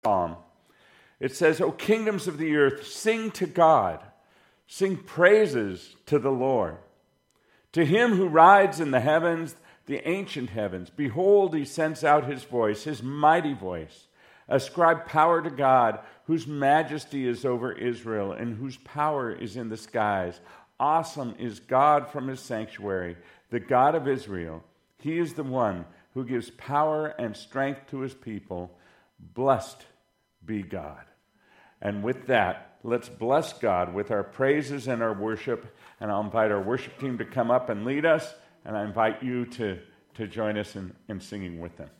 psalm. It says, O kingdoms of the earth, sing to God. Sing praises to the Lord. To him who rides in the heavens, the ancient heavens. Behold, he sends out his voice, his mighty voice. Ascribe power to God, whose majesty is over Israel and whose power is in the skies. Awesome is God from his sanctuary, the God of Israel. He is the one who gives power and strength to his people. Blessed be God. And with that, let's bless God with our praises and our worship. And I'll invite our worship team to come up and lead us. And I invite you to join us in singing with them.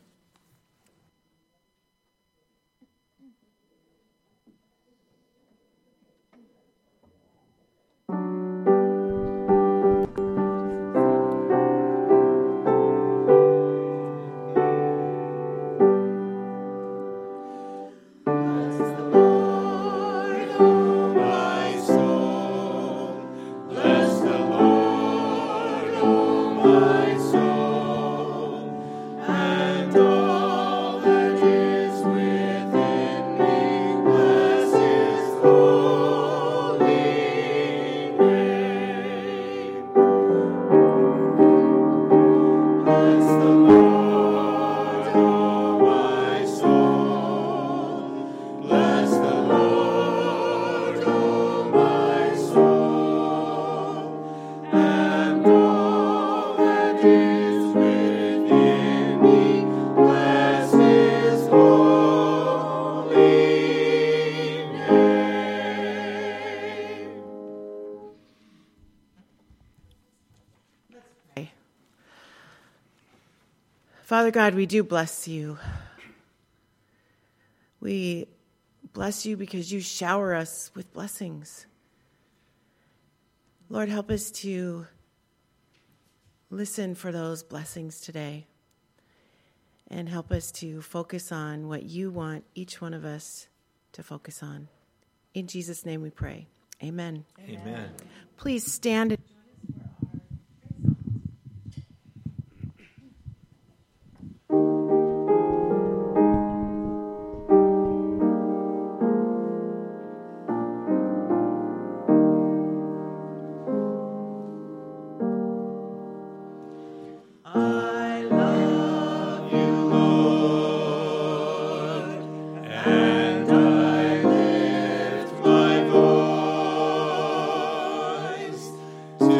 Father God, we do bless you. We bless you because you shower us with blessings. Lord, help us to listen for those blessings today and help us to focus on what you want each one of us to focus on. In Jesus' name we pray. Amen. Amen. Please stand. To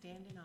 stand in awe.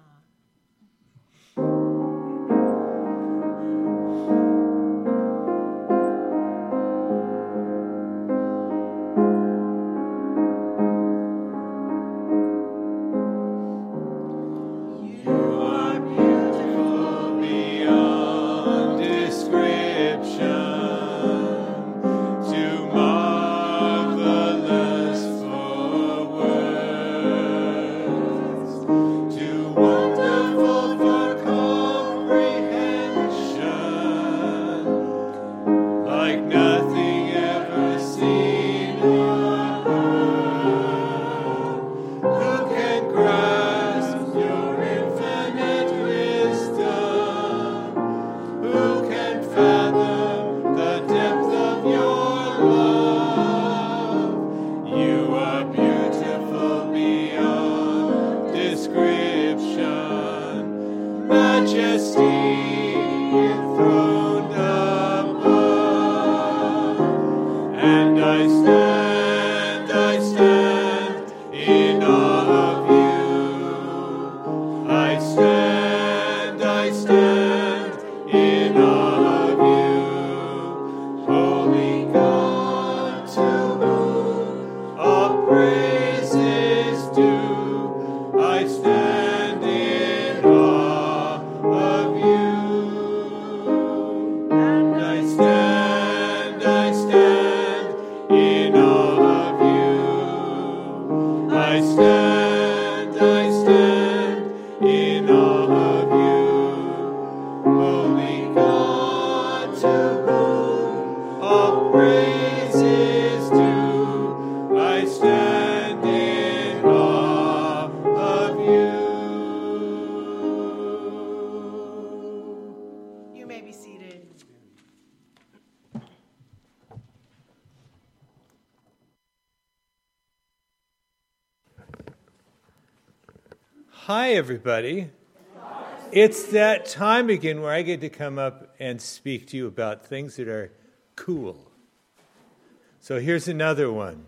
Hi, everybody. It's that time again where I get to come up and speak to you about things that are cool. So here's another one.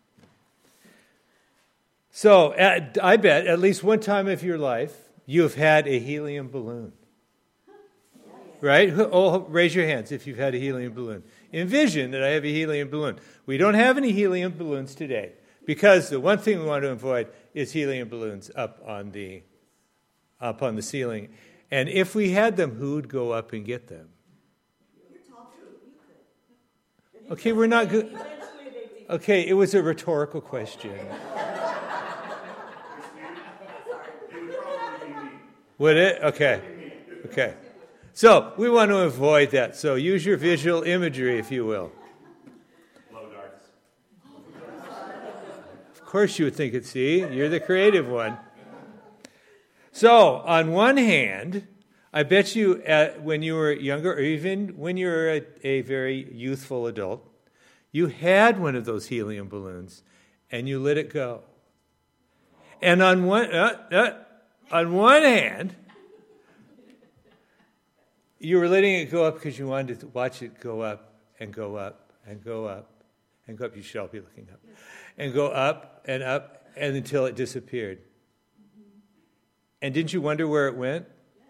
So I bet at least one time of your life you have had a helium balloon. Right? Oh, raise your hands if you've had a helium balloon. Envision that I have a helium balloon. We don't have any helium balloons today because the one thing we want to avoid is helium balloons up on the ceiling. And if we had them, who'd go up and get them? Okay, we're not good. Okay, it was a rhetorical question. Would it? Okay. So we want to avoid that. So use your visual imagery, if you will. Of course you would think it, see? You're the creative one. So, on one hand, I bet you when you were younger, or even when you were a very youthful adult, you had one of those helium balloons, and you let it go. And on one hand, you were letting it go up because you wanted to watch it go up and go up and go up and go up. You should all be looking up. And go up, and until it disappeared. And didn't you wonder where it went?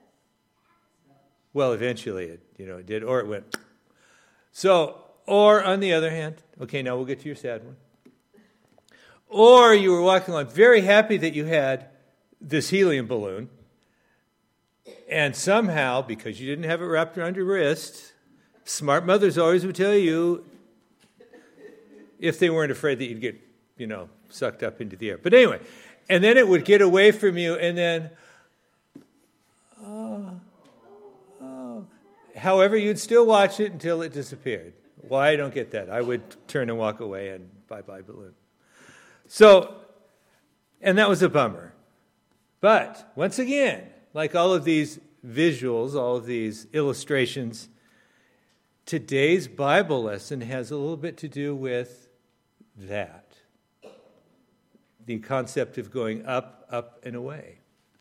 Well, eventually it did, or it went. So, or on the other hand, okay, now we'll get to your sad one. Or you were walking along very happy that you had this helium balloon, and somehow, because you didn't have it wrapped around your wrist, smart mothers always would tell you, if they weren't afraid that you'd get, sucked up into the air. But anyway, and then it would get away from you, and then, however, you'd still watch it until it disappeared. Why? I don't get that. I would turn and walk away and bye-bye balloon. So, and that was a bummer. But, once again, like all of these visuals, all of these illustrations, today's Bible lesson has a little bit to do with that. The concept of going up, up, and away.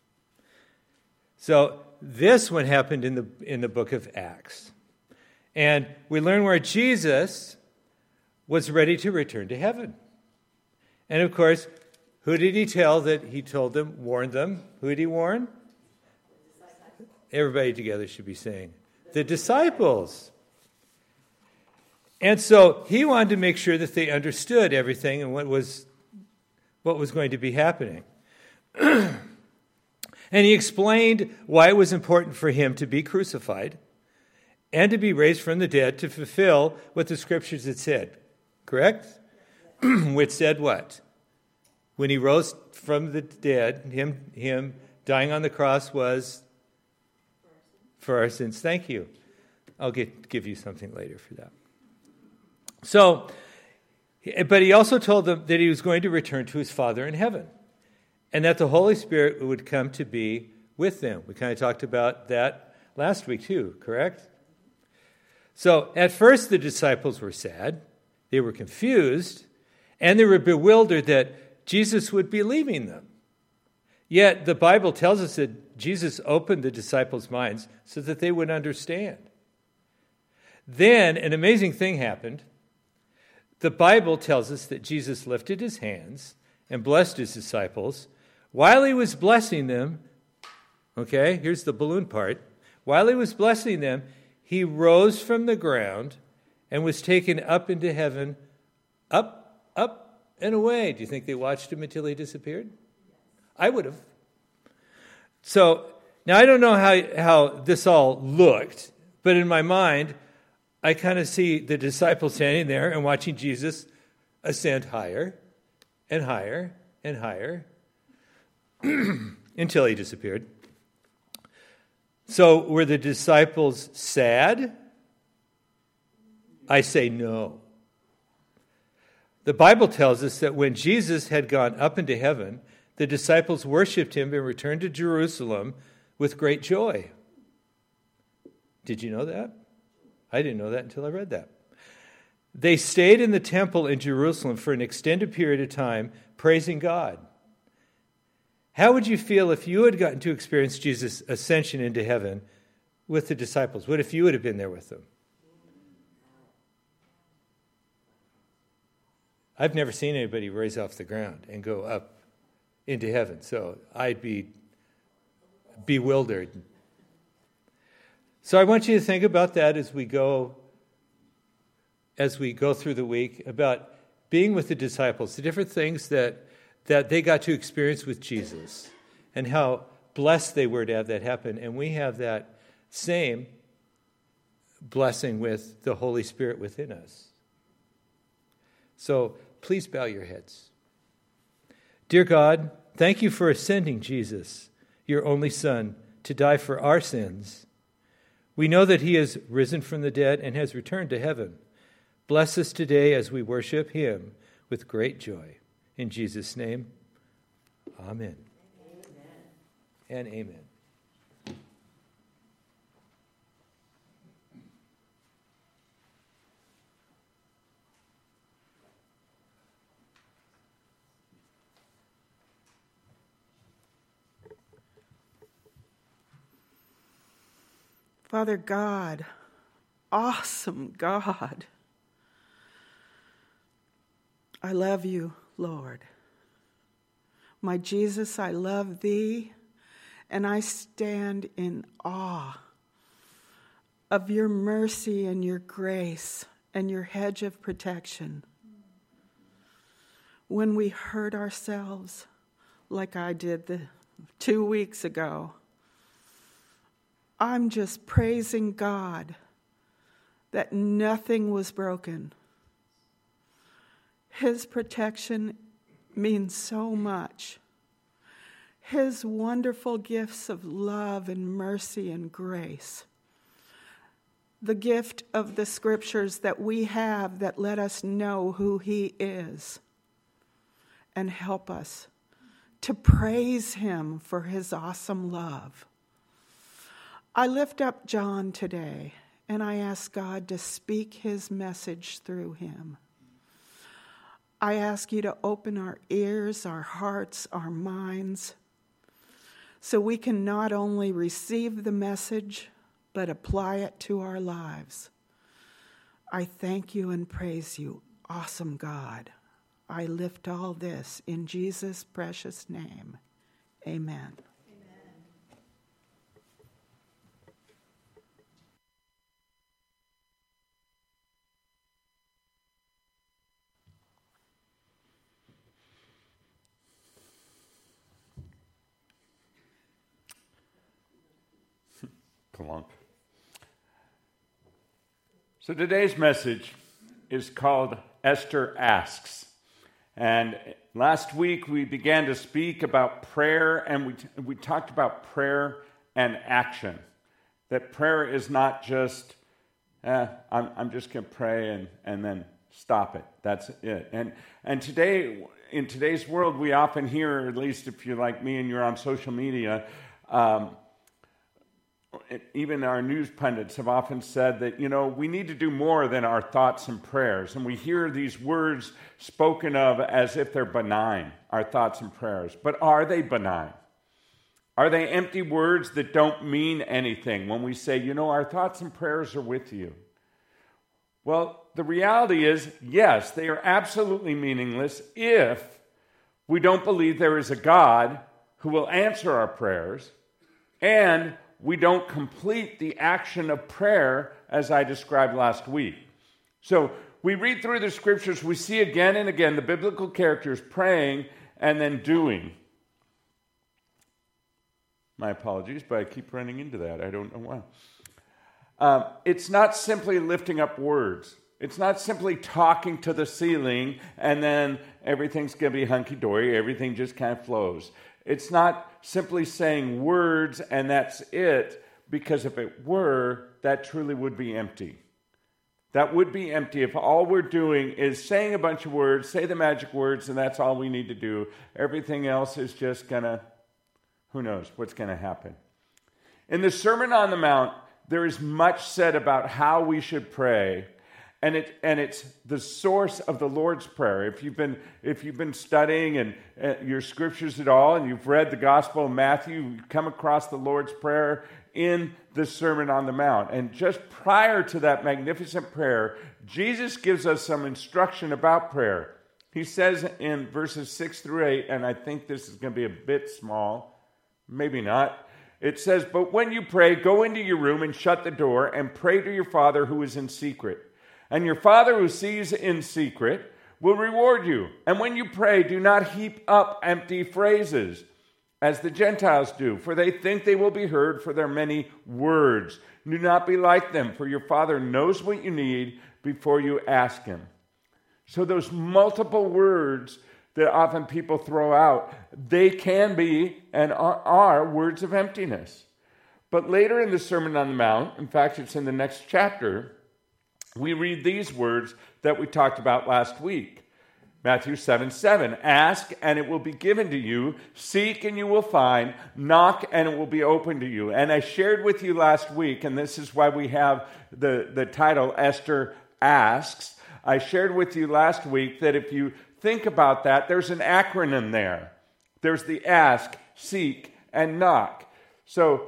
So this one happened in the book of Acts. And we learn where Jesus was ready to return to heaven. And of course, Who did he tell that he told them, warned them? Who did he warn? Everybody together should be saying, the disciples. And so he wanted to make sure that they understood everything and what was going to be happening. And he explained why it was important for him to be crucified and to be raised from the dead to fulfill what the scriptures had said. Correct? Which said what? When he rose from the dead, him dying on the cross was for our sins. Thank you. I'll give you something later for that. So, but he also told them that he was going to return to his Father in heaven and that the Holy Spirit would come to be with them. We kind of talked about that last week too, correct? So at first the disciples were sad, they were confused, and they were bewildered that Jesus would be leaving them. Yet the Bible tells us that Jesus opened the disciples' minds so that they would understand. Then an amazing thing happened. The Bible tells us that Jesus lifted his hands and blessed his disciples. While he was blessing them, okay, here's the balloon part. While he was blessing them, he rose from the ground and was taken up into heaven, up, and away. Do you think they watched him until he disappeared? I would have. So, now I don't know how this all looked, but in my mind, I kind of see the disciples standing there and watching Jesus ascend higher and higher and higher until he disappeared. So, were the disciples sad? I say no. The Bible tells us that when Jesus had gone up into heaven, the disciples worshipped him and returned to Jerusalem with great joy. Did you know that? I didn't know that until I read that. They stayed in the temple in Jerusalem for an extended period of time, praising God. How would you feel if you had gotten to experience Jesus' ascension into heaven with the disciples? What if you would have been there with them? I've never seen anybody rise off the ground and go up into heaven, so I'd be bewildered. So I want you to think about that as we go through the week, about being with the disciples, the different things that they got to experience with Jesus, and how blessed they were to have that happen. And we have that same blessing with the Holy Spirit within us. So please bow your heads. Dear God, thank you for sending Jesus, your only Son, to die for our sins. We know that he has risen from the dead and has returned to heaven. Bless us today as we worship him with great joy. In Jesus' name, amen. Amen. And amen. Father God, awesome God, I love you, Lord. My Jesus, I love thee, and I stand in awe of your mercy and your grace and your hedge of protection. When we hurt ourselves, like I did 2 weeks ago, I'm just praising God that nothing was broken. His protection means so much. His wonderful gifts of love and mercy and grace. The gift of the scriptures that we have that let us know who he is and help us to praise him for his awesome love. I lift up John today, and I ask God to speak his message through him. I ask you to open our ears, our hearts, our minds, so we can not only receive the message, but apply it to our lives. I thank you and praise you, awesome God. I lift all this in Jesus' precious name. Amen. Clunk. So today's message is called Esther Asks. And last week we began to speak about prayer, and we talked about prayer and action. That prayer is not just, I'm just going to pray and then stop it. That's it. And today, in today's world, we often hear, at least if you're like me and you're on social media, even our news pundits have often said that, we need to do more than our thoughts and prayers. And we hear these words spoken of as if they're benign, our thoughts and prayers. But are they benign? Are they empty words that don't mean anything when we say, our thoughts and prayers are with you? Well, the reality is, yes, they are absolutely meaningless if we don't believe there is a God who will answer our prayers, and we don't complete the action of prayer as I described last week. So we read through the scriptures, we see again and again the biblical characters praying and then doing. My apologies, but I keep running into that. I don't know why. It's not simply lifting up words. It's not simply talking to the ceiling and then everything's going to be hunky-dory, everything just kind of flows. It's not simply saying words and that's it, because if it were, that truly would be empty. That would be empty if all we're doing is saying a bunch of words, say the magic words, and that's all we need to do. Everything else is just who knows what's going to happen. In the Sermon on the Mount, there is much said about how we should pray. And it's the source of the Lord's Prayer. If you've been studying and your scriptures at all, and you've read the Gospel of Matthew, you come across the Lord's Prayer in the Sermon on the Mount. And just prior to that magnificent prayer, Jesus gives us some instruction about prayer. He says in verses 6 through 8, and I think this is going to be a bit small, maybe not. It says, "But when you pray, go into your room and shut the door and pray to your Father who is in secret. And your Father who sees in secret will reward you. And when you pray, do not heap up empty phrases, as the Gentiles do, for they think they will be heard for their many words. Do not be like them, for your Father knows what you need before you ask Him." So those multiple words that often people throw out, they can be and are words of emptiness. But later in the Sermon on the Mount, in fact, it's in the next chapter, we read these words that we talked about last week. Matthew 7:7, "Ask and it will be given to you. Seek and you will find. Knock and it will be opened to you." And I shared with you last week, and this is why we have the title Esther Asks. I shared with you last week that if you think about that, there's an acronym there. There's the ask, seek, and knock. So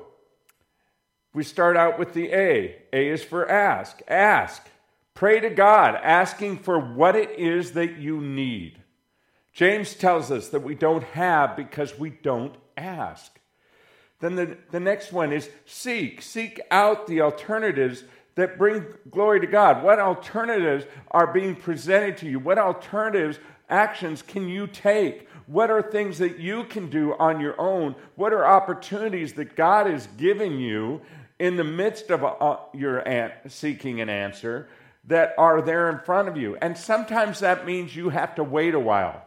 we start out with the A. A is for ask. Ask. Pray to God, asking for what it is that you need. James tells us that we don't have because we don't ask. Then the next one is seek. Seek out the alternatives that bring glory to God. What alternatives are being presented to you? What alternatives, actions can you take? What are things that you can do on your own? What are opportunities that God is giving you in the midst of your seeking an answer that are there in front of you? And sometimes that means you have to wait a while.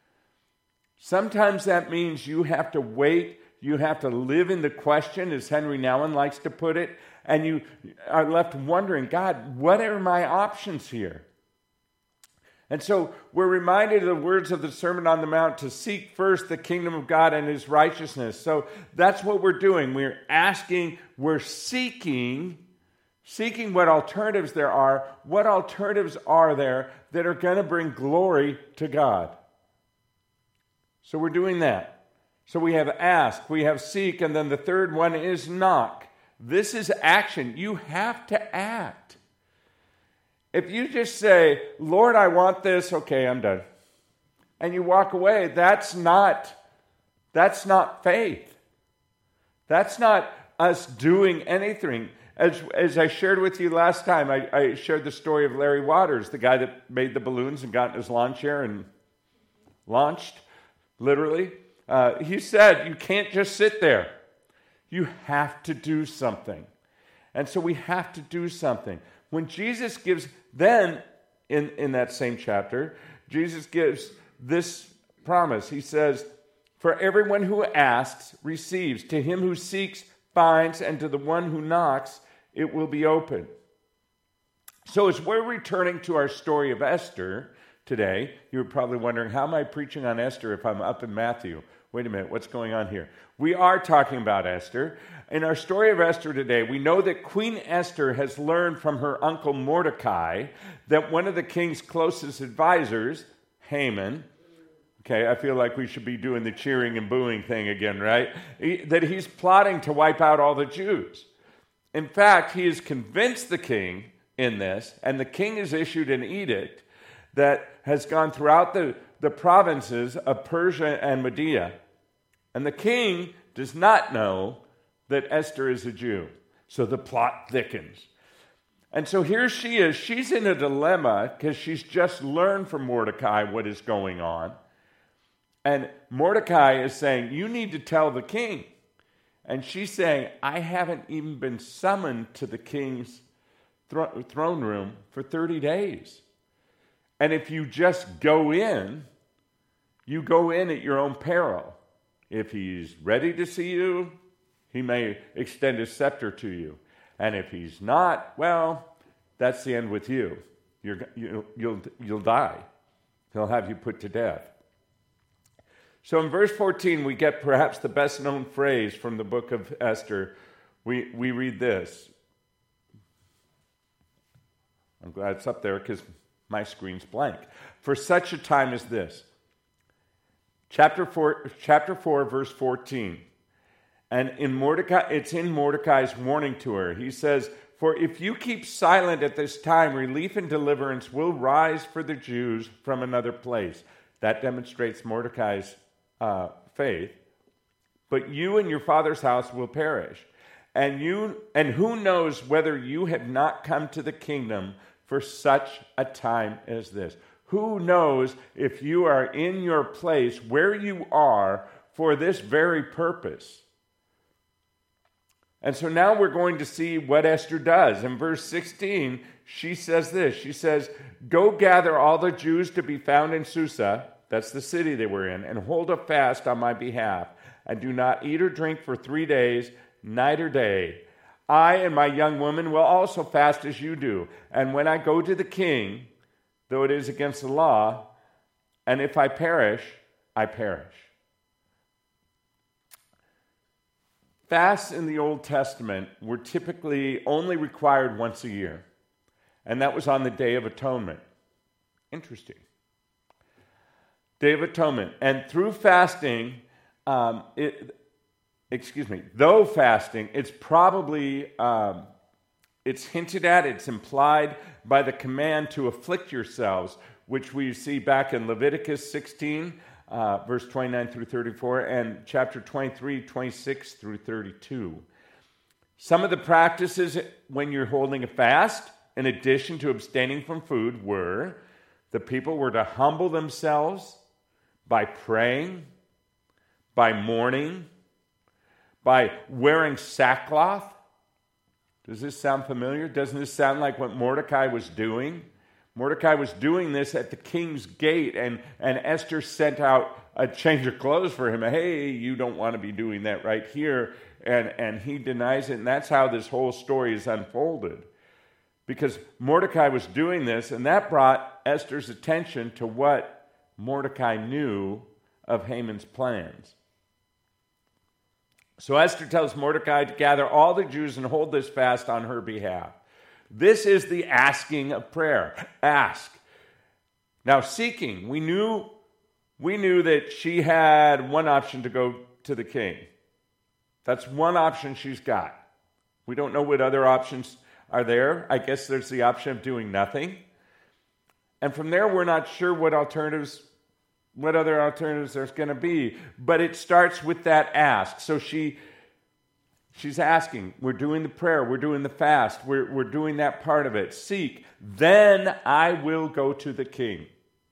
Sometimes that means you have to wait. You have to live in the question, as Henry Nouwen likes to put it, and you are left wondering, God, what are my options here? And so we're reminded of the words of the Sermon on the Mount to seek first the kingdom of God and His righteousness. So that's what we're doing. We're asking, we're seeking what alternatives there are. What alternatives are there that are going to bring glory to God? So we're doing that. So we have ask, we have seek, and then the third one is knock. This is action. You have to act. If you just say, Lord, I want this, okay, I'm done. and you walk away, that's not faith. That's not us doing anything. As I shared with you last time, I shared the story of Larry Waters, the guy that made the balloons and got in his lawn chair and launched, literally. He said, you can't just sit there. You have to do something. And so we have to do something. When Jesus gives, then in that same chapter, Jesus gives this promise. He says, for everyone who asks receives. To him who seeks finds, and to the one who knocks it will be open. So as we're returning to our story of Esther today, you're probably wondering, how am I preaching on Esther if I'm up in Matthew? Wait a minute, what's going on here? We are talking about Esther. In our story of Esther today, we know that Queen Esther has learned from her uncle Mordecai that one of the king's closest advisors, Haman, okay, I feel like we should be doing the cheering and booing thing again, right? That he's plotting to wipe out all the Jews. In fact, he has convinced the king in this, and the king has issued an edict that has gone throughout the provinces of Persia and Media. And the king does not know that Esther is a Jew. So the plot thickens. And so here she is. She's in a dilemma because she's just learned from Mordecai what is going on. And Mordecai is saying, you need to tell the king. And she's saying, I haven't even been summoned to the king's throne room for 30 days. And if you just go in, you go in at your own peril. If he's ready to see you, he may extend his scepter to you. And if he's not, well, that's the end with you. You'll die. He'll have you put to death. So in verse 14, we get perhaps the best known phrase from the book of Esther. We read this. I'm glad it's up there because my screen's blank. For such a time as this. Chapter 4, verse 14. And it's in Mordecai's warning to her. He says, for if you keep silent at this time, relief and deliverance will rise for the Jews from another place. That demonstrates Mordecai's faith. But you and your father's house will perish. And who knows whether you have not come to the kingdom for such a time as this? Who knows if you are in your place where you are for this very purpose? And so now we're going to see what Esther does. In verse 16, she says this. She says, go gather all the Jews to be found in Susa, that's the city they were in, and hold a fast on my behalf, and do not eat or drink for 3 days, night or day. I and my young woman will also fast as you do. And when I go to the king, though it is against the law, and if I perish, I perish. Fasts in the Old Testament were typically only required once a year, and that was on the Day of Atonement. Interesting. Day of Atonement. And through fasting, though fasting, it's probably, it's hinted at, it's implied by the command to afflict yourselves, which we see back in Leviticus 16, verse 29 through 34, and chapter 23, 26 through 32. Some of the practices when you're holding a fast, in addition to abstaining from food, were the people were to humble themselves by praying, by mourning, by wearing sackcloth. Does this sound familiar? Doesn't this sound like what Mordecai was doing? Mordecai was doing this at the king's gate, and Esther sent out a change of clothes for him. Hey, you don't want to be doing that right here. And he denies it, and that's how this whole story is unfolded. Because Mordecai was doing this, and that brought Esther's attention to what Mordecai knew of Haman's plans. So Esther tells Mordecai to gather all the Jews and hold this fast on her behalf. This is the asking of prayer. Ask. Now, seeking, we knew that she had one option to go to the king. That's one option she's got. We don't know what other options are there. I guess there's the option of doing nothing. And from there, we're not sure what alternatives what other alternatives there's going to be? But it starts with that ask. So she's asking. We're doing the prayer. We're doing the fast. We're doing that part of it. Seek. Then I will go to the king.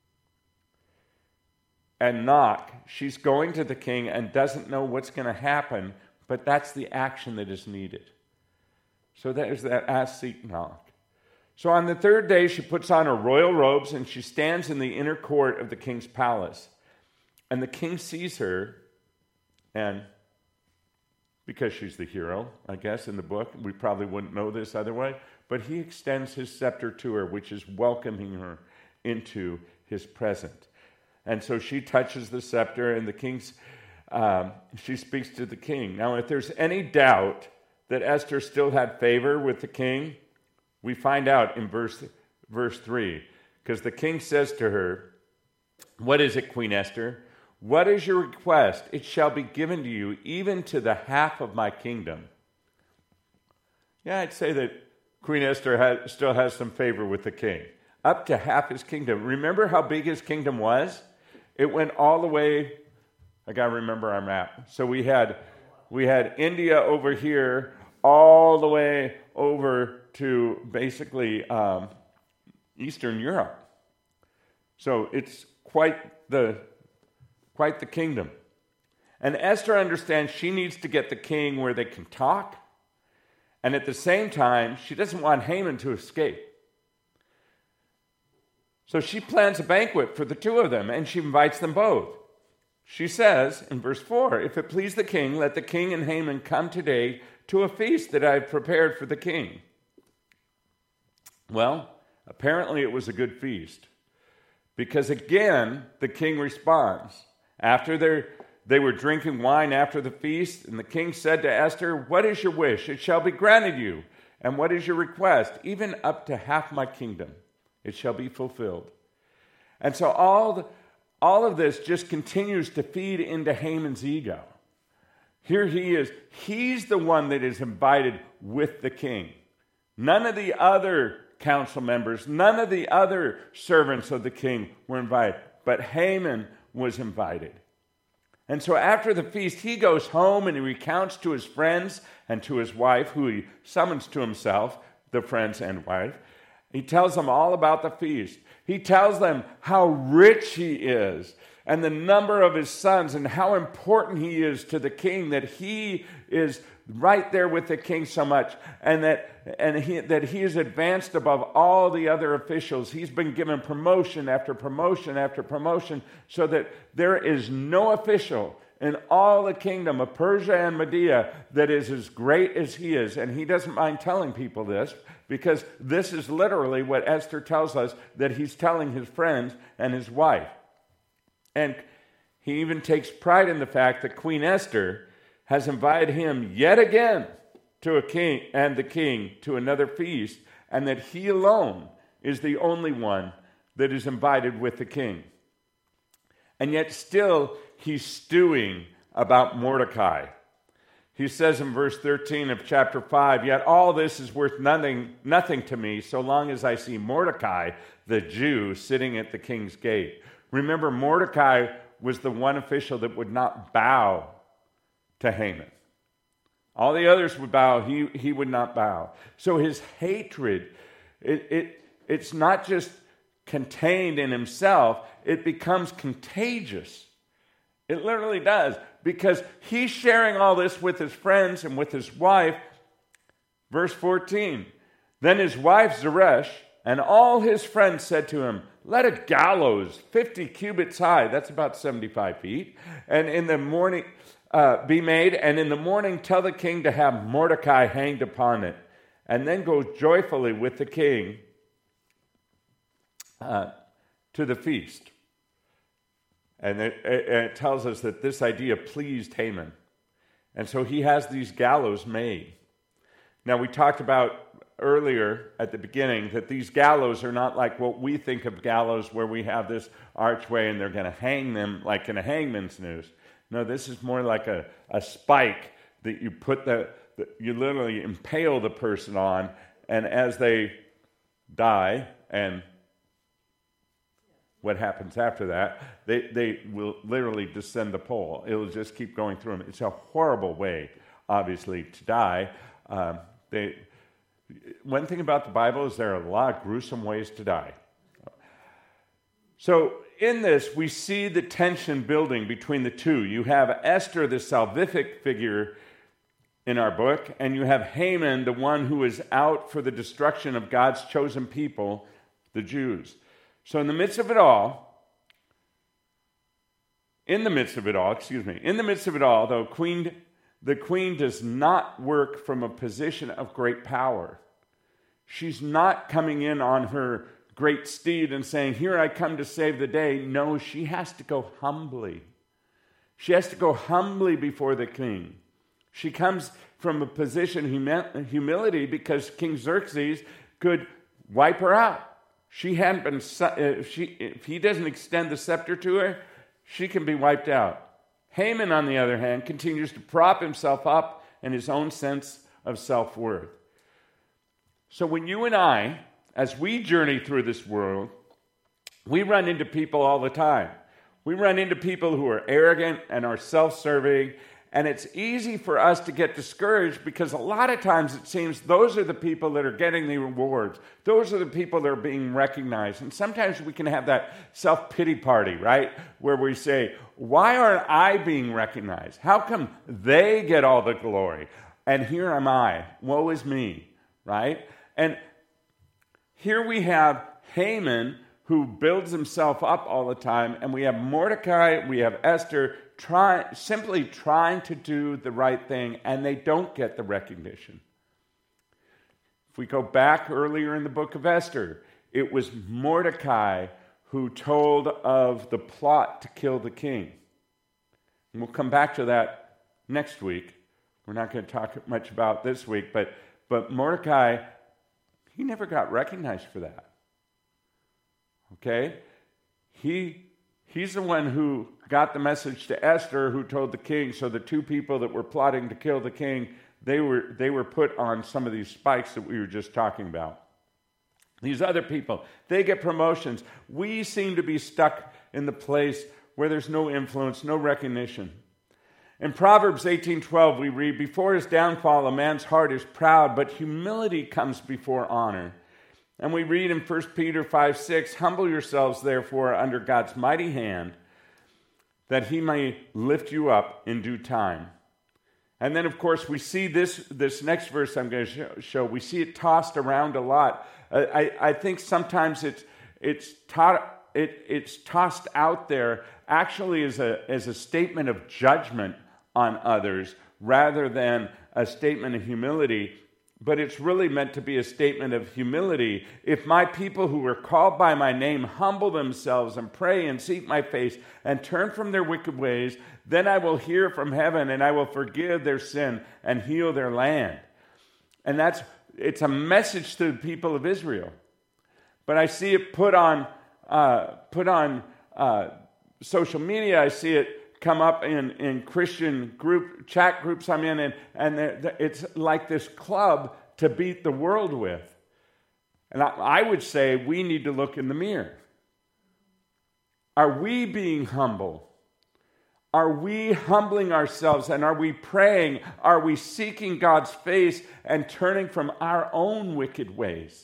And knock. She's going to the king and doesn't know what's going to happen, but that's the action that is needed. So there's that ask, seek, knock. So on the third day, she puts on her royal robes and she stands in the inner court of the king's palace. And the king sees her, and because she's the hero, I guess, in the book, we probably wouldn't know this otherwise, but he extends his scepter to her, which is welcoming her into his presence. And so she touches the scepter, and the king's, she speaks to the king. Now, if there's any doubt that Esther still had favor with the king, we find out in verse 3, because the king says to her, "What is it, Queen Esther? What is your request? It shall be given to you, even to the half of my kingdom." Yeah, I'd say that Queen Esther still has some favor with the king. Up to half his kingdom. Remember how big his kingdom was? It went all the way, I got to remember our map. So we had India over here, all the way over to basically Eastern Europe. So it's quite the kingdom. And Esther understands she needs to get the king where they can talk, and at the same time, she doesn't want Haman to escape. So she plans a banquet for the two of them, and she invites them both. She says in verse 4, "If it please the king, let the king and Haman come today to a feast that I have prepared for the king." Well, apparently it was a good feast, because again, the king responds. After they were drinking wine after the feast, and the king said to Esther, "What is your wish? It shall be granted you. And what is your request? Even up to half my kingdom. It shall be fulfilled." And so all of this just continues to feed into Haman's ego. Here he is. He's the one that is invited with the king. None of the other council members, none of the other servants of the king were invited, but Haman was invited. And so after the feast, he goes home and he recounts to his friends and to his wife, who he summons to himself, the friends and wife. He tells them all about the feast. He tells them how rich he is and the number of his sons and how important he is to the king, that he is right there with the king so much, and that he is advanced above all the other officials. He's been given promotion after promotion after promotion, so that there is no official in all the kingdom of Persia and Media that is as great as he is. And he doesn't mind telling people this, because this is literally what Esther tells us that he's telling his friends and his wife. And he even takes pride in the fact that Queen Esther has invited him yet again to a king and the king to another feast, and that he alone is the only one that is invited with the king. And yet still he's stewing about Mordecai. He says in verse 13 of chapter 5, "Yet all this is worth nothing to me, so long as I see Mordecai, the Jew, sitting at the king's gate." Remember, Mordecai was the one official that would not bow to Haman. All the others would bow, he would not bow. So his hatred, it's not just contained in himself, it becomes contagious. It literally does, because he's sharing all this with his friends and with his wife. Verse 14, "Then his wife Zeresh and all his friends said to him, 'Let a gallows 50 cubits high,'" that's about 75 feet, "and in the morning be made, and in the morning tell the king to have Mordecai hanged upon it, and then go joyfully with the king to the feast." And it tells us that this idea pleased Haman. And so he has these gallows made. Now, we talked about earlier at the beginning that these gallows are not like what we think of gallows, where we have this archway and they're going to hang them like in a hangman's noose. No, this is more like a spike that you put you literally impale the person on, and as they die and what happens after that. They will literally descend the pole. It will just keep going through them. It's a horrible way, obviously, to die. One thing about the Bible is there are a lot of gruesome ways to die. So in this, we see the tension building between the two. You have Esther, the salvific figure in our book, and you have Haman, the one who is out for the destruction of God's chosen people, the Jews. So in the midst of it all, though, the queen does not work from a position of great power. She's not coming in on her great steed and saying, "Here I come to save the day." No, she has to go humbly. She has to go humbly before the king. She comes from a position of humility because King Xerxes could wipe her out. She hadn't been. If he doesn't extend the scepter to her, she can be wiped out. Haman, on the other hand, continues to prop himself up in his own sense of self-worth. So when you and I, as we journey through this world, we run into people all the time. We run into people who are arrogant and are self-serving, and it's easy for us to get discouraged because a lot of times it seems those are the people that are getting the rewards. Those are the people that are being recognized. And sometimes we can have that self-pity party, right? Where we say, why aren't I being recognized? How come they get all the glory? And here am I. Woe is me, right? And here we have Haman, who builds himself up all the time, and we have Mordecai, we have Esther, simply trying to do the right thing, and they don't get the recognition. If we go back earlier in the book of Esther, it was Mordecai who told of the plot to kill the king. And we'll come back to that next week. We're not going to talk much about this week, but Mordecai, he never got recognized for that. Okay? He's the one who got the message to Esther, who told the king. So the two people that were plotting to kill the king, they were put on some of these spikes that we were just talking about. These other people, they get promotions. We seem to be stuck in the place where there's no influence, no recognition. In Proverbs 18:12, we read, "Before his downfall, a man's heart is proud, but humility comes before honor." And we read in 1 Peter 5:6, "Humble yourselves, therefore, under God's mighty hand, that he may lift you up in due time." And then, of course, we see this next verse I'm going to show. We see it tossed around a lot. I think sometimes it's tossed out there actually as a statement of judgment on others rather than a statement of humility. But it's really meant to be a statement of humility. If my people who are called by my name humble themselves and pray and seek my face and turn from their wicked ways, then I will hear from heaven and I will forgive their sin and heal their land. And it's a message to the people of Israel. But I see it put on social media. I see it come up in Christian chat groups I'm in, and it's like this club to beat the world with. And I would say we need to look in the mirror. Are we being humble? Are we humbling ourselves, and are we praying? Are we seeking God's face and turning from our own wicked ways?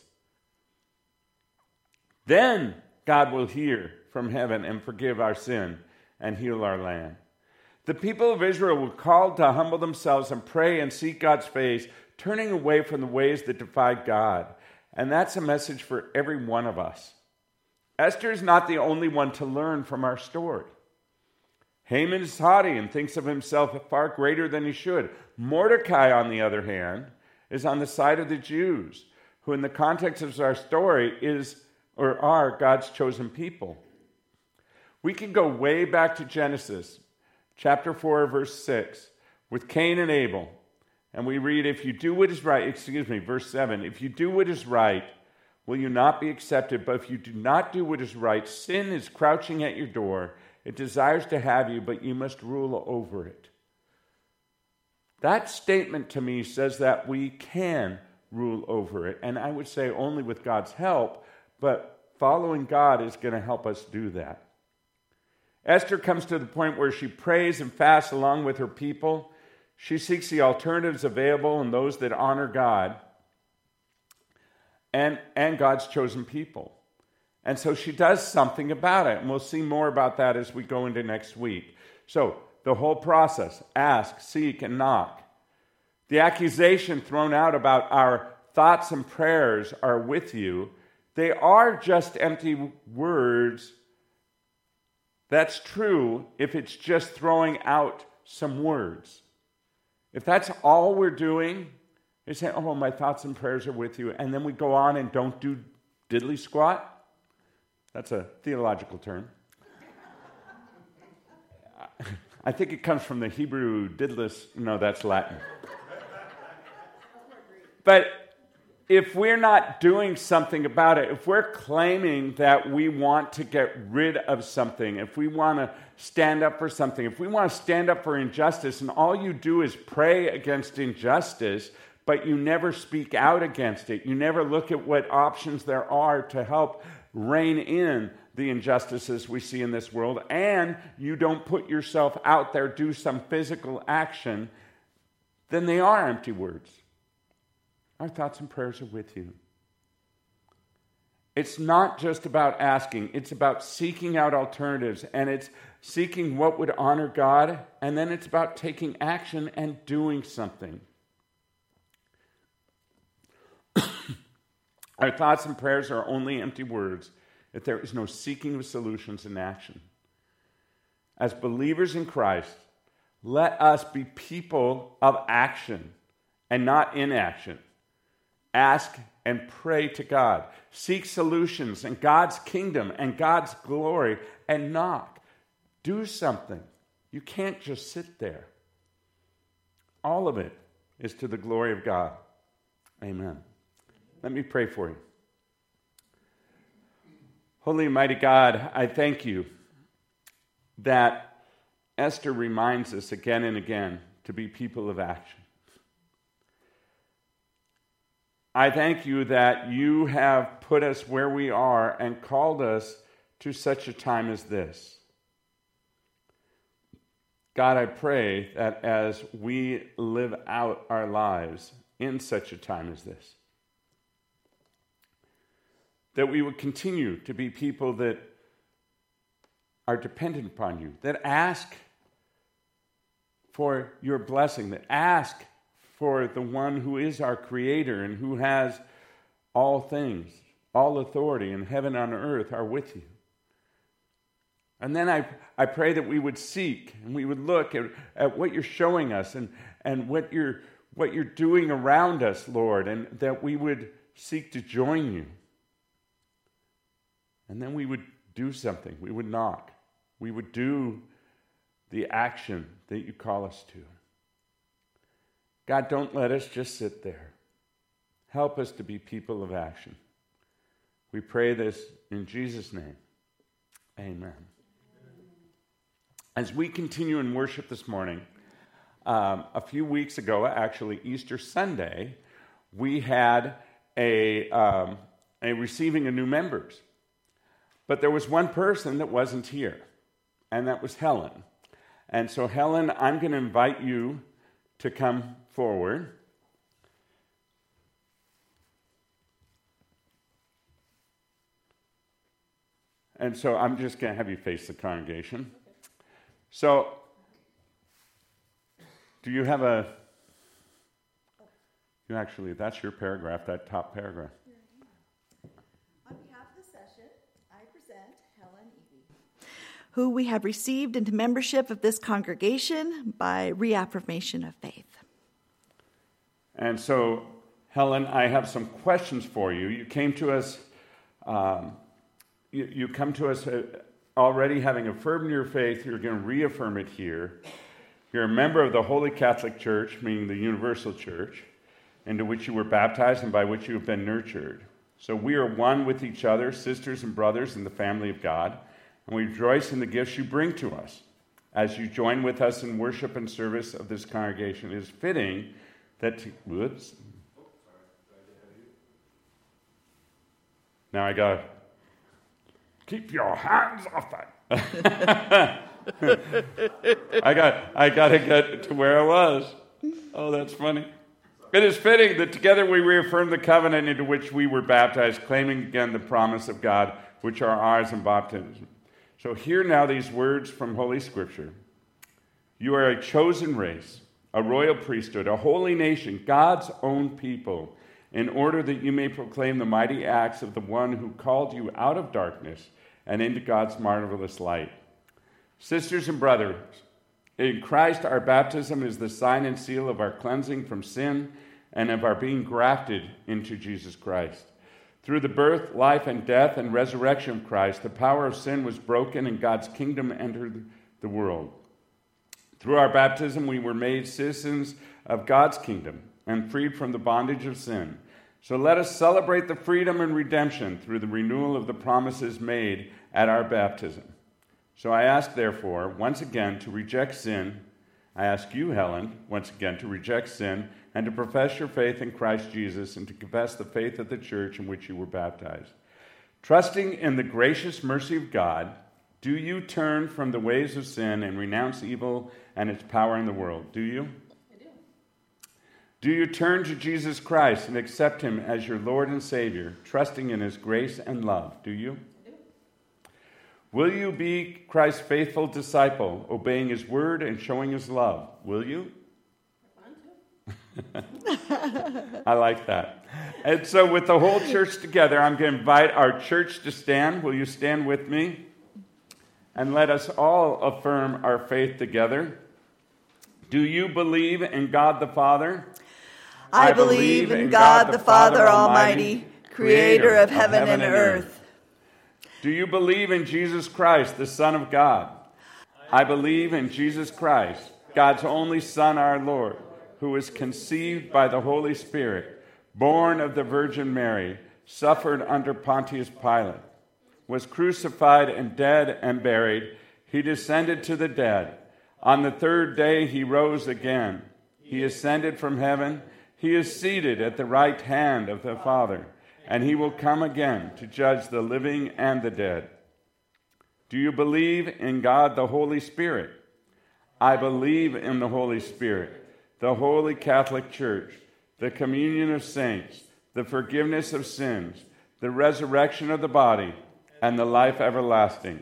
Then God will hear from heaven and forgive our sin and heal our land. The people of Israel were called to humble themselves and pray and seek God's face, turning away from the ways that defied God. And that's a message for every one of us. Esther is not the only one to learn from our story. Haman is haughty and thinks of himself far greater than he should. Mordecai, on the other hand, is on the side of the Jews, who in the context of our story are God's chosen people. We can go way back to Genesis, chapter 4, verse 6, with Cain and Abel. And we read, verse 7, "If you do what is right, will you not be accepted? But if you do not do what is right, sin is crouching at your door. It desires to have you, but you must rule over it." That statement to me says that we can rule over it. And I would say only with God's help, but following God is going to help us do that. Esther comes to the point where she prays and fasts along with her people. She seeks the alternatives available and those that honor God and God's chosen people. And so she does something about it, and we'll see more about that as we go into next week. So the whole process, ask, seek, and knock. The accusation thrown out about our thoughts and prayers are with you, they are just empty words. That's true if it's just throwing out some words. If that's all we're doing, is saying, oh, my thoughts and prayers are with you, and then we go on and don't do diddly squat. That's a theological term. I think it comes from the Hebrew diddless. No, that's Latin. But if we're not doing something about it, if we're claiming that we want to get rid of something, if we want to stand up for something, if we want to stand up for injustice, and all you do is pray against injustice, but you never speak out against it, you never look at what options there are to help rein in the injustices we see in this world, and you don't put yourself out there, do some physical action, then they are empty words. Our thoughts and prayers are with you. It's not just about asking, it's about seeking out alternatives, and it's seeking what would honor God, and then it's about taking action and doing something. Our thoughts and prayers are only empty words if there is no seeking of solutions and action. As believers in Christ, let us be people of action and not inaction. Ask and pray to God. Seek solutions and God's kingdom and God's glory, and knock. Do something. You can't just sit there. All of it is to the glory of God. Amen. Let me pray for you. Holy and mighty God, I thank you that Esther reminds us again and again to be people of action. I thank you that you have put us where we are and called us to such a time as this. God, I pray that as we live out our lives in such a time as this, that we would continue to be people that are dependent upon you, that ask for your blessing, that ask for the one who is our creator and who has all things, all authority in heaven and on earth are with you. And then I pray that we would seek and we would look at what you're showing us and what you're doing around us, Lord, and that we would seek to join you. And then we would do something. We would knock. We would do the action that you call us to. God, don't let us just sit there. Help us to be people of action. We pray this in Jesus' name. Amen. As we continue in worship this morning, a few weeks ago, actually Easter Sunday, we had a receiving of new members. But there was one person that wasn't here, and that was Helen. And so, Helen, I'm going to invite you to come forward. And so I'm just going to have you face the congregation. So, do you have that's your paragraph, that top paragraph. On behalf of the session, I present Helen Eby, who we have received into membership of this congregation by reaffirmation of faith. And so, Helen, I have some questions for you. You came to us, you come to us already having affirmed your faith. You're going to reaffirm it here. You're a member of the Holy Catholic Church, meaning the universal church, into which you were baptized and by which you have been nurtured. So we are one with each other, sisters and brothers in the family of God, and we rejoice in the gifts you bring to us. As you join with us in worship and service of this congregation, it is fitting that... Now I got Keep your hands off that. I got to get to where I was. Oh, that's funny. It is fitting that together we reaffirm the covenant into which we were baptized, claiming again the promise of God, which are ours in baptism. So hear now these words from Holy Scripture. You are a chosen race, a royal priesthood, a holy nation, God's own people, in order that you may proclaim the mighty acts of the one who called you out of darkness and into God's marvelous light. Sisters and brothers, in Christ our baptism is the sign and seal of our cleansing from sin and of our being grafted into Jesus Christ. Through the birth, life, and death and resurrection of Christ, the power of sin was broken and God's kingdom entered the world. Through our baptism, we were made citizens of God's kingdom and freed from the bondage of sin. So let us celebrate the freedom and redemption through the renewal of the promises made at our baptism. So I ask, therefore, once again to reject sin. I ask you, Helen, once again to reject sin and to profess your faith in Christ Jesus and to confess the faith of the church in which you were baptized. Trusting in the gracious mercy of God, do you turn from the ways of sin and renounce evil and its power in the world? Do you? I do. Do you turn to Jesus Christ and accept him as your Lord and Savior, trusting in his grace and love? Do you? I do. Will you be Christ's faithful disciple, obeying his word and showing his love? Will you? I like that. And so with the whole church together, I'm going to invite our church to stand. Will you stand with me? And let us all affirm our faith together. Do you believe in God the Father? I believe in God the Father Almighty, creator of heaven and earth. Do you believe in Jesus Christ, the Son of God? I believe in Jesus Christ, God's only Son, our Lord, who was conceived by the Holy Spirit, born of the Virgin Mary, suffered under Pontius Pilate, was crucified and dead and buried. He descended to the dead. On the third day he rose again. He ascended from heaven. He is seated at the right hand of the Father, and he will come again to judge the living and the dead. Do you believe in God the Holy Spirit? I believe in the Holy Spirit, the Holy Catholic Church, the communion of saints, the forgiveness of sins, the resurrection of the body, and the life everlasting.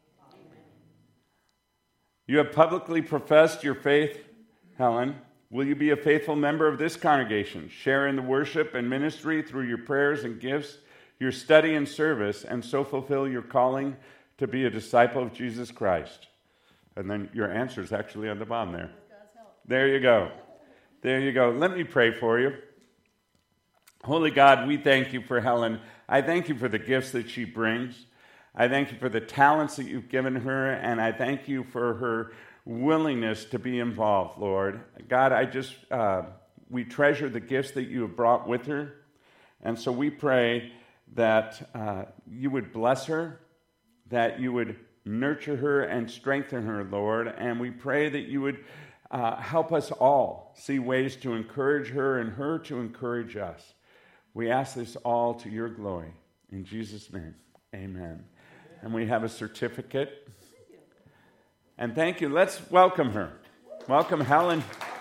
You have publicly professed your faith, Helen. Will you be a faithful member of this congregation, share in the worship and ministry through your prayers and gifts, your study and service, and so fulfill your calling to be a disciple of Jesus Christ? And then your answer is actually on the bottom there. There you go. There you go. Let me pray for you. Holy God, we thank you for Helen. I thank you for the gifts that she brings. I thank you for the talents that you've given her, and I thank you for her willingness to be involved, Lord. God, we treasure the gifts that you have brought with her, and so we pray that you would bless her, that you would nurture her and strengthen her, Lord, and we pray that you would help us all see ways to encourage her and her to encourage us. We ask this all to your glory. In Jesus' name, amen. And we have a certificate. And thank you. Let's welcome her. Welcome, Helen.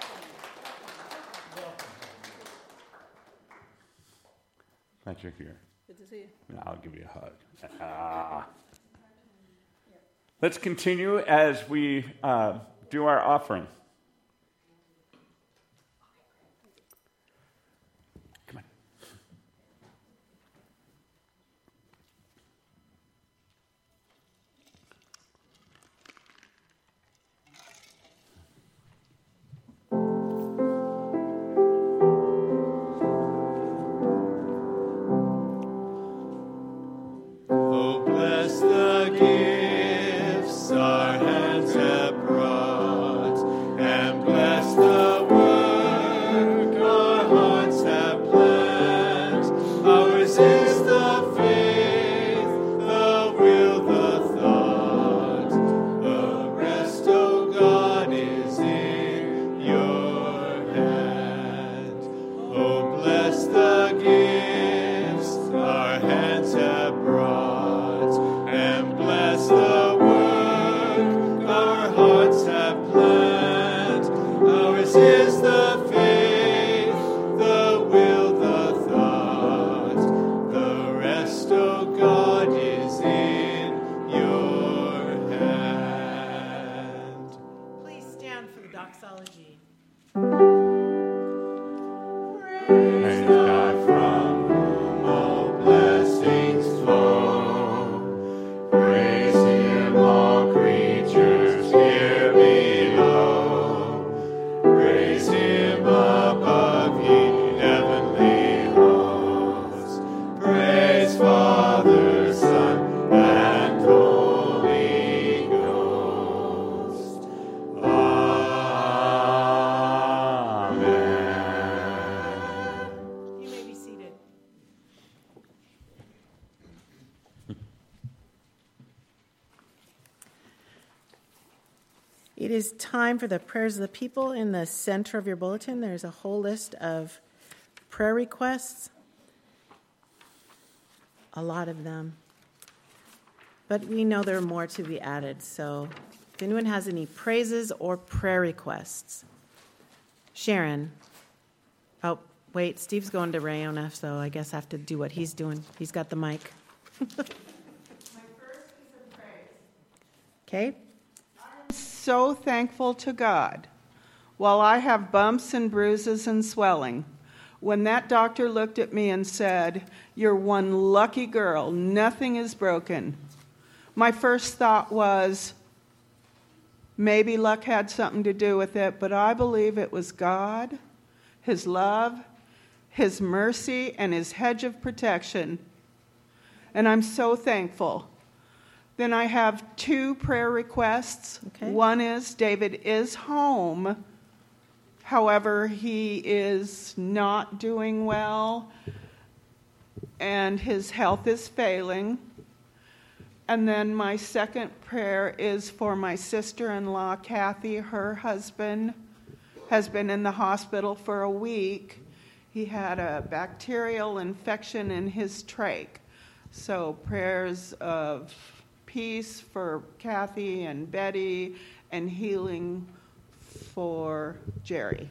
Glad you're here. Good to see you. I'll give you a hug. Let's continue as we do our offering. Come on. Oh, bless the gifts our hands have brought, and bless the work our hearts have planned. Ours is the faith, the will, the thought. The rest, O God, is in your hand. Oh, bless the gifts our hands have brought, and Yours is the faith, the will, the thought. The rest, O God, is in your hand. Please stand for the doxology. Praise God From whom all blessings flow. Praise Him, all creatures here below. Praise Him above, ye heavenly hosts. Praise Father, Son, and Holy Ghost. Amen. You may be seated. It is time for the prayers of the people. In the center of your bulletin, there's a whole list of prayer requests, a lot of them. But we know there are more to be added. So if anyone has any praises or prayer requests, Sharon. Oh, wait, Steve's going to Rayona, so I guess I have to do what he's doing. He's got the mic. My first is a praise. Okay? So thankful to God. While I have bumps and bruises and swelling, when that doctor looked at me and said, "You're one lucky girl, nothing is broken," my first thought was, maybe luck had something to do with it, but I believe it was God, His love, His mercy, and His hedge of protection. And I'm so thankful. Then I have 2 prayer requests. Okay. One is David is home. However, he is not doing well, and his health is failing. And then my second prayer is for my sister-in-law, Kathy. Her husband has been in the hospital for a week. He had a bacterial infection in his trach. So prayers of peace for Kathy and Betty, and healing for Jerry.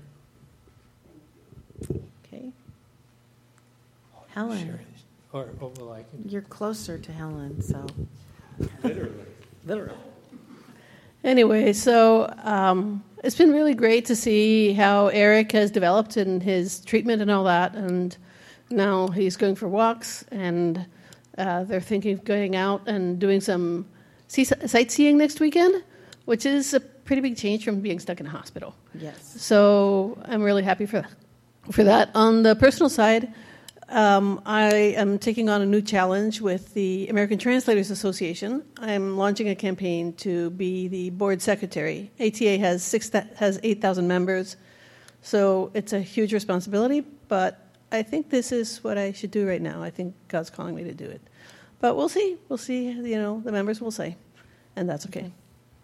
Okay. Helen, Or well, I can you're closer to Helen, so. literally. Anyway, so it's been really great to see how Eric has developed in his treatment and all that, and now he's going for walks, and they're thinking of going out and doing some sightseeing next weekend, which is a pretty big change from being stuck in a hospital. Yes. So I'm really happy for that. On the personal side, I am taking on a new challenge with the American Translators Association. I'm launching a campaign to be the board secretary. ATA has 8,000 members, so it's a huge responsibility, but I think this is what I should do right now. I think God's calling me to do it. But we'll see. We'll see. You know, the members will say, and that's okay.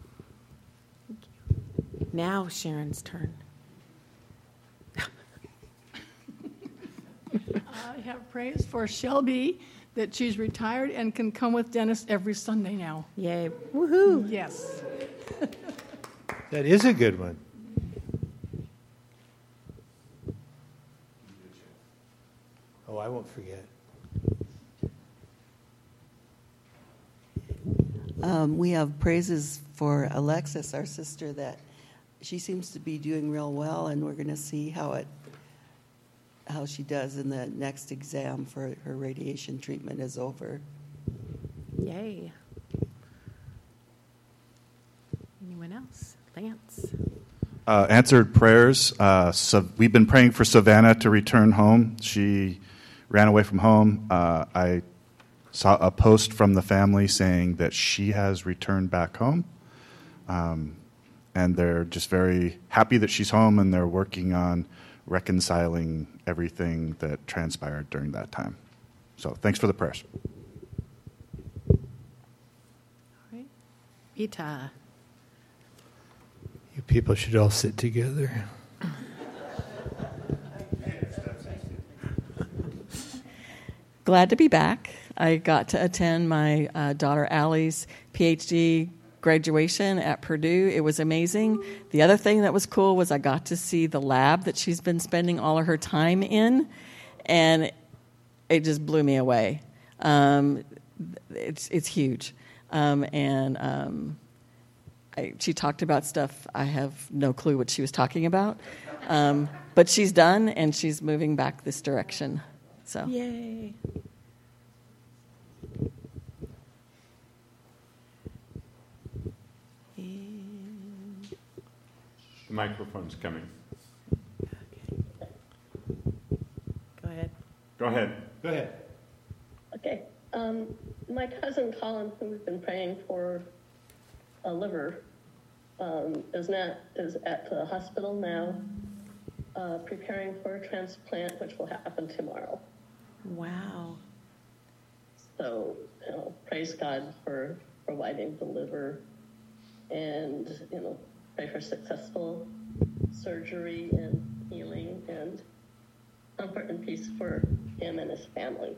Now Sharon's turn. I have praise for Shelby that she's retired and can come with Dennis every Sunday now. Yay. Woohoo. Yes. That is a good one. Oh, I won't forget. We have praises for Alexis, our sister, that she seems to be doing real well, and we're going to see how she does in the next exam for her radiation treatment is over. Yay. Anyone else? Lance. Answered prayers. So we've been praying for Savannah to return home. She ran away from home. I saw a post from the family saying that she has returned back home. And they're just very happy that she's home, and they're working on reconciling everything that transpired during that time. So thanks for the prayers. All right. Ita. You people should all sit together. Glad to be back. I got to attend my daughter Allie's PhD graduation at Purdue. It was amazing. The other thing that was cool was I got to see the lab that she's been spending all of her time in, and it just blew me away. It's huge. She talked about stuff I have no clue what she was talking about. But she's done, and she's moving back this direction. So. Yay. The microphone's coming. Go ahead. Go ahead. Go ahead. Okay. My cousin Colin, who we've been praying for a liver, is at the hospital now, preparing for a transplant, which will happen tomorrow. Wow. So, praise God for providing the liver, and pray for successful surgery and healing and comfort and peace for him and his family.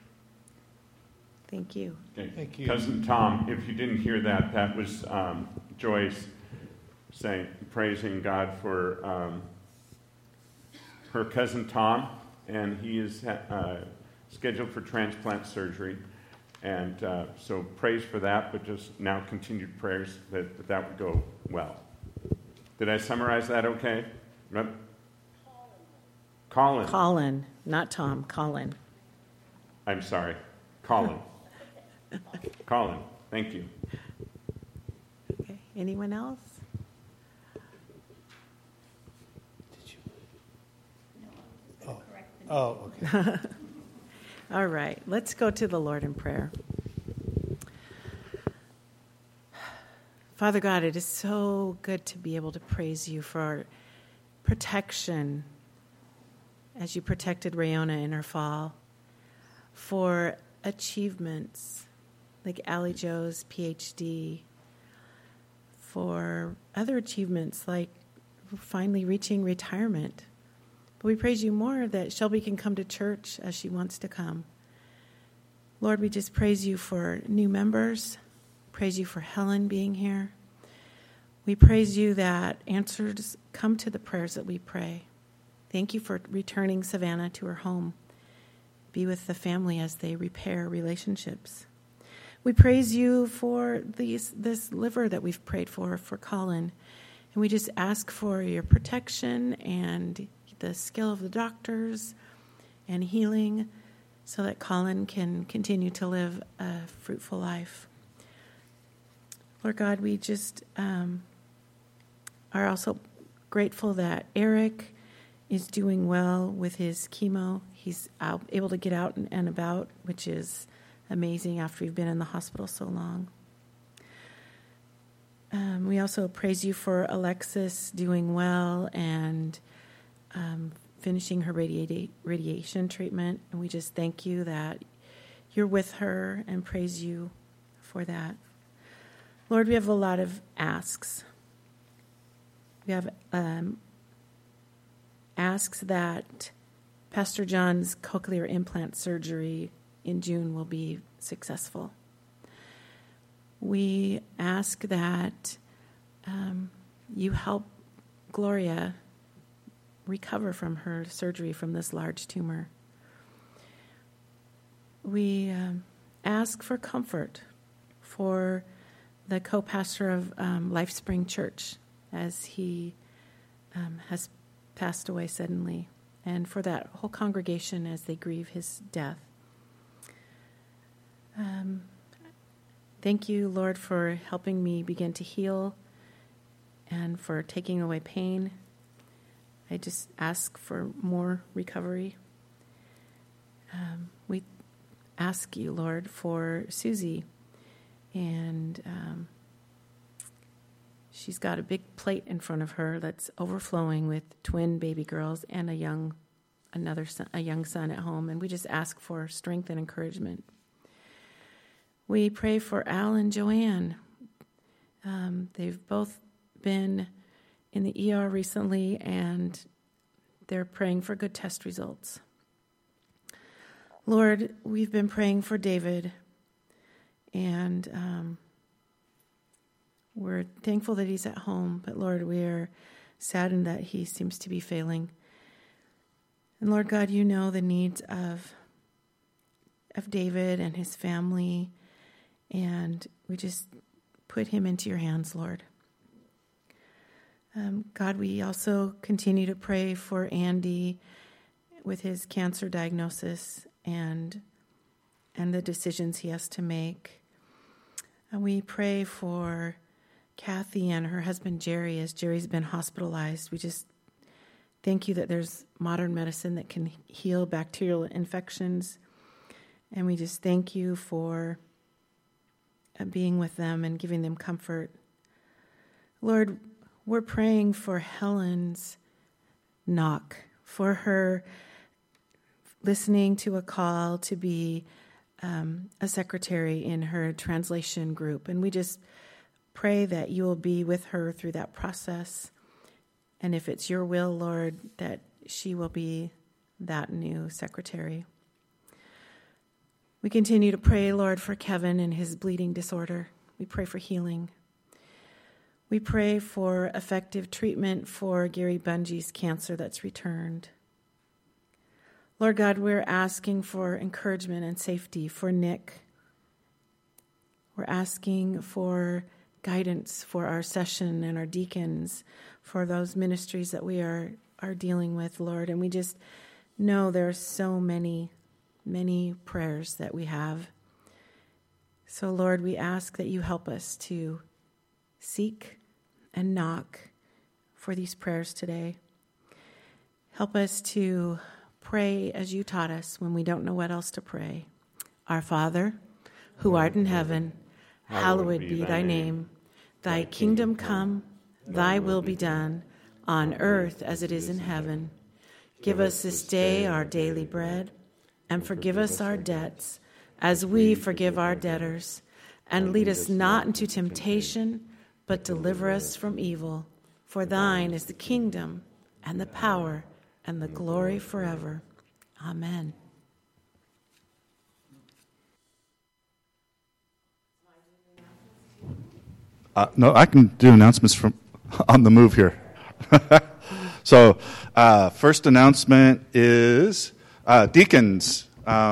Thank you. Okay. Thank you. Cousin Tom, if you didn't hear that, that was Joyce praising God for her cousin Tom, and he is scheduled for transplant surgery. And so praise for that, but just now continued prayers that would go well. Did I summarize that okay? Colin. Colin, not Tom, Colin. I'm sorry. Colin. Colin, thank you. Okay. Anyone else? Oh, okay. All right. Let's go to the Lord in prayer. Father God, it is so good to be able to praise you for protection as you protected Rayona in her fall, for achievements like Allie Joe's PhD, for other achievements like finally reaching retirement. But we praise you more that Shelby can come to church as she wants to come. Lord, we just praise you for new members. Praise you for Helen being here. We praise you that answers come to the prayers that we pray. Thank you for returning Savannah to her home. Be with the family as they repair relationships. We praise you for this liver that we've prayed for Colin. And we just ask for your protection and the skill of the doctors and healing so that Colin can continue to live a fruitful life. Lord God, we just are also grateful that Eric is doing well with his chemo. He's able to get out and about, which is amazing after we've been in the hospital so long. We also praise you for Alexis doing well and finishing her radiation treatment. And we just thank you that you're with her and praise you for that. Lord, we have a lot of asks. We have asks that Pastor John's cochlear implant surgery in June will be successful. We ask that you help Gloria recover from her surgery from this large tumor. We ask for comfort for the co-pastor of LifeSpring Church as he has passed away suddenly, and for that whole congregation as they grieve his death. Thank you, Lord, for helping me begin to heal and for taking away pain. I just ask for more recovery. We ask you, Lord, for Susie, and she's got a big plate in front of her that's overflowing with twin baby girls and a young son at home, and we just ask for strength and encouragement. We pray for Al and Joanne. They've both been in the ER recently, and they're praying for good test results. Lord, we've been praying for David, and We're thankful that he's at home, but Lord, we are saddened that he seems to be failing. And Lord God, you know the needs of David and his family, and we just put him into your hands, Lord. God, we also continue to pray for Andy with his cancer diagnosis and the decisions he has to make. And we pray for Kathy and her husband Jerry as Jerry's been hospitalized. We just thank you that there's modern medicine that can heal bacterial infections. And we just thank you for being with them and giving them comfort. Lord, we're praying for Helen's knock, for her listening to a call to be a secretary in her translation group. And we just pray that you will be with her through that process. And if it's your will, Lord, that she will be that new secretary. We continue to pray, Lord, for Kevin and his bleeding disorder. We pray for healing. We pray for effective treatment for Gary Bungee's cancer that's returned. Lord God, we're asking for encouragement and safety for Nick. We're asking for guidance for our session and our deacons, for those ministries that we are dealing with, Lord. And we just know there are so many prayers that we have. So, Lord, we ask that you help us to seek and knock for these prayers today. Help us to pray as you taught us when we don't know what else to pray. Our Father, who art in heaven, hallowed be thy name. Thy kingdom come, thy will be done, on earth as it is in heaven. Give us this day our daily bread, and forgive us our debts, as we forgive our debtors. And lead us not into temptation, but deliver us from evil. For thine is the kingdom, and the power, and the glory forever. Amen. No, I can do announcements from on the move here. So, first announcement is deacons.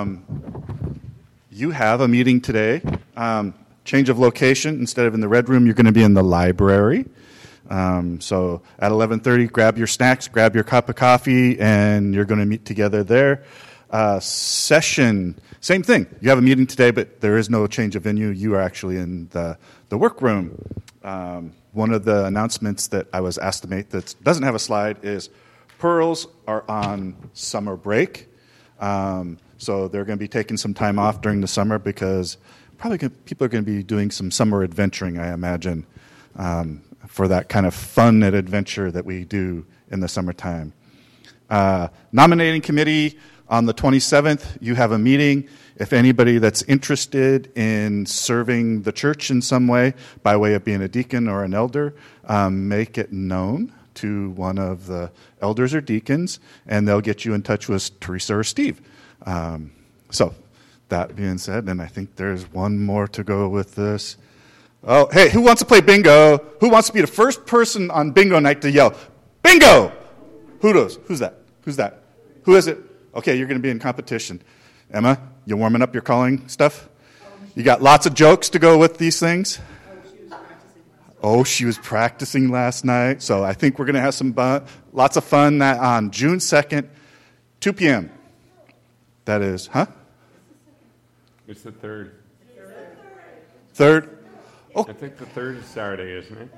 You have a meeting today. Change of location. Instead of in the red room, you're going to be in the library. So at 11:30, grab your snacks, grab your cup of coffee, and you're going to meet together there. Session, same thing. You have a meeting today, but there is no change of venue. You are actually in the workroom. One of the announcements that I was asked to make that doesn't have a slide is Pearls are on summer break. So they're going to be taking some time off during the summer because people are going to be doing some summer adventuring, I imagine, for that kind of fun and adventure that we do in the summertime. Nominating committee on the 27th, you have a meeting. If anybody that's interested in serving the church in some way, by way of being a deacon or an elder, make it known to one of the elders or deacons, and they'll get you in touch with Teresa or Steve. So that being said, and I think there's one more to go with this. Oh, hey, who wants to play bingo? Who wants to be the first person on bingo night to yell, bingo? Who knows? Who's that? Who's that? Who is it? Okay, you're going to be in competition. Emma, you warming up your calling stuff? You got lots of jokes to go with these things? Oh, she was practicing last night. So I think we're going to have some lots of fun on June 2nd, 2 p.m. That is, huh? It's the 3rd. 3rd? Oh. I think the 3rd is Saturday, isn't it?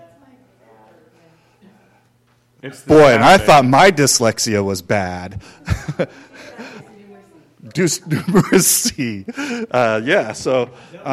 It's boy, Saturday. And I thought my dyslexia was bad. Mercy. Yeah, so...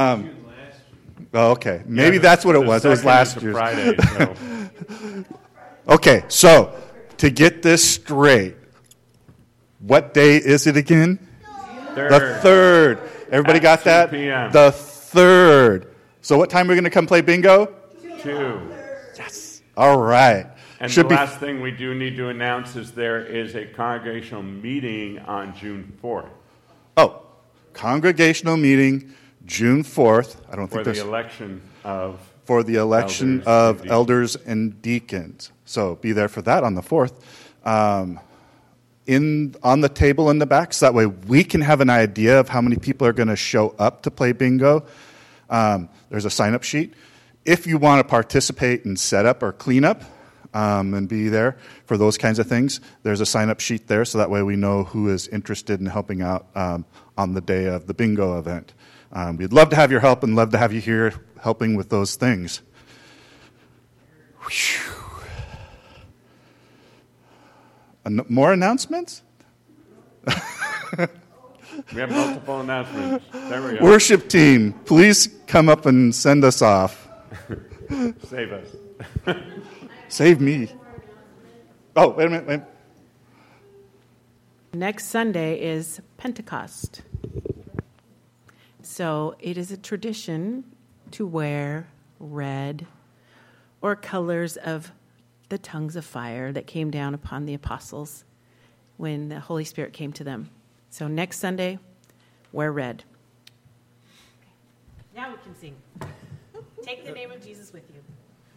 okay, maybe that's what it was. It was last year. Friday, so. Okay, so to get this straight, what day is it again? 3rd. The 3rd. Everybody got that? 2 p.m. The 3rd. So what time are we going to come play bingo? 2. Yes. All right. And the last thing we do need to announce is there is a congregational meeting on June 4th. Oh, congregational meeting June 4th. I don't think there's... For the election of... for the election of elders and deacons. So be there for that on the 4th. On the table in the back, so that way we can have an idea of how many people are going to show up to play bingo. There's a sign-up sheet. If you want to participate in setup or cleanup and be there for those kinds of things, there's a sign-up sheet there, so that way we know who is interested in helping out on the day of the bingo event. We'd love to have your help and love to have you here helping with those things. More announcements? We have multiple announcements. There we go. Worship team, please come up and send us off. Save us. Save me. Oh, wait a minute. Next Sunday is Pentecost. So it is a tradition to wear red or colors of the tongues of fire that came down upon the apostles when the Holy Spirit came to them. So next Sunday, wear red. Now we can sing. Take the name of Jesus with you.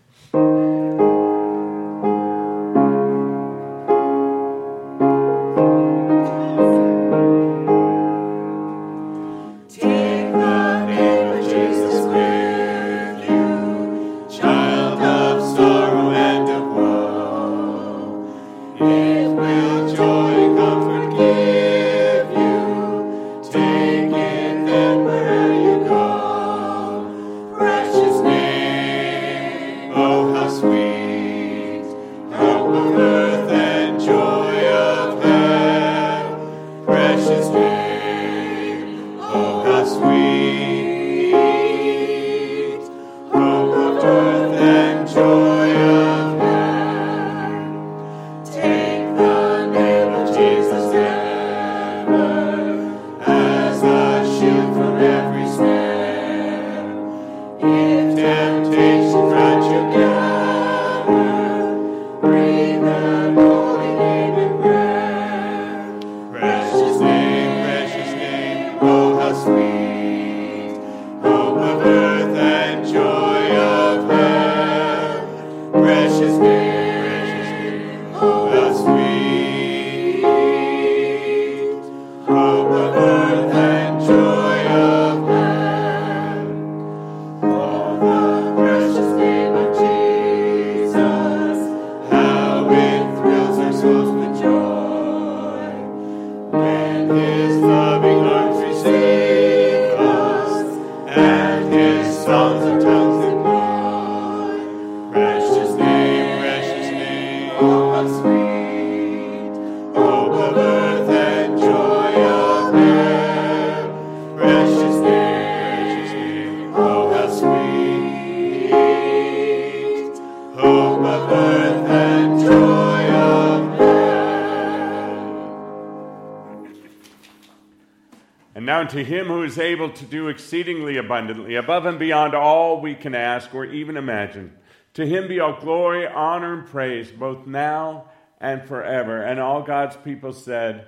To him who is able to do exceedingly abundantly, above and beyond all we can ask or even imagine. To him be all glory, honor, and praise, both now and forever. And all God's people said,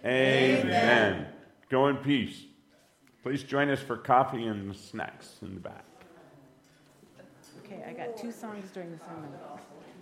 Amen. Go in peace. Please join us for coffee and snacks in the back. Okay, I got 2 songs during the sermon.